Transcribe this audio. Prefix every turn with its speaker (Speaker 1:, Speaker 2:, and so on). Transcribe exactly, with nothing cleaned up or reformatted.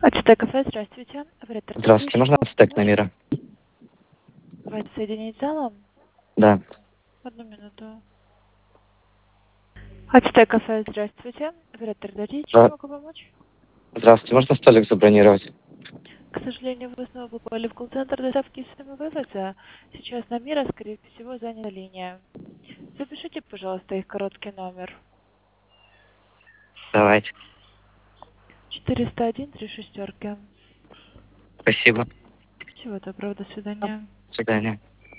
Speaker 1: Ацтек кафе, здравствуйте. Оператор
Speaker 2: Здравствуйте, можно Ацтек на Мира?
Speaker 1: Давайте соединить с залом.
Speaker 2: Да.
Speaker 1: Одну минуту. Ацтек кафе, здравствуйте. Оператор Дарья, чем
Speaker 2: Да.
Speaker 1: могу помочь?
Speaker 2: Здравствуйте, можно столик забронировать?
Speaker 1: К сожалению, вы снова попали в колл-центр доставки самовывоза. Сейчас на Мира, скорее всего, занята линия. Запишите, пожалуйста, их короткий номер.
Speaker 2: Давайте.
Speaker 1: четыреста один три шестерки.
Speaker 2: Спасибо.
Speaker 1: Всего доброго, до свидания.
Speaker 2: До свидания.